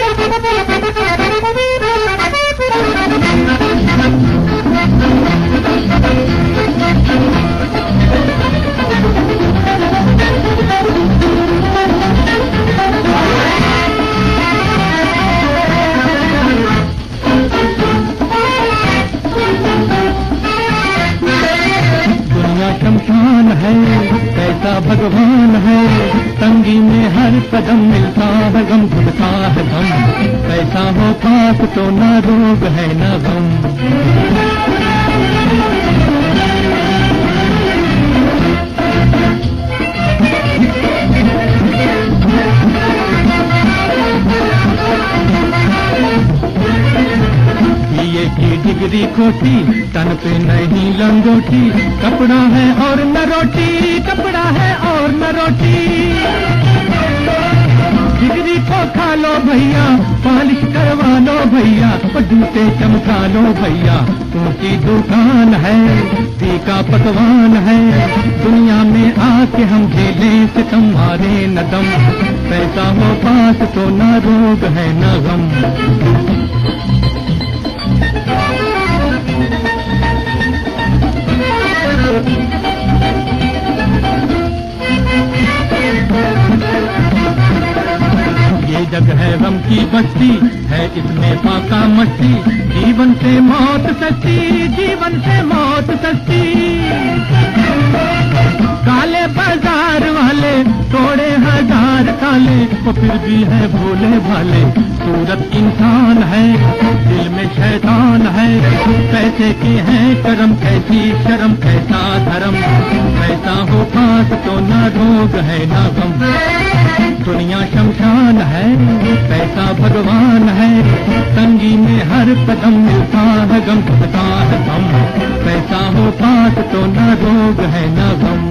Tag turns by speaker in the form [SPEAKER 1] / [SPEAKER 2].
[SPEAKER 1] शमशान है कैसा भगवान है, तंगी में हर कदम मिलता है गम, घुटता है गम। कैसा हो पास तो न रोग है न गम। की डिग्री खोटी तन पे नहीं लंगोटी, कपड़ा है और न रोटी, कपड़ा है और न रोटी। डिग्री को खा लो भैया, पॉलिश करवा लो भैया, और जूते चमका लो भैया। ऊंची दुकान है तीखा पकवान है, दुनिया में आके हम झेले से तुम्हारे न दम। पैसा हो पास तो न रोग है न गम। ये जग है गम की बस्ती, है इसमें पाका मस्ती। जीवन से मौत सस्ती, जीवन से मौत सस्ती। काले बाजार वाले तोड़े हजार ताले, वो फिर भी है भोले भाले। सूरत इंसान है दिल में शैतान है, पैसे की है करम कैसी शर्म कैसा धर्म। पैसा हो पास तो न रोग है न गम। दुनिया शमशान है पैसा भगवान है, तंगी में हर कदम मिलता है गम, घुटता है गम। पैसा हो पास तो न रोग है न गम।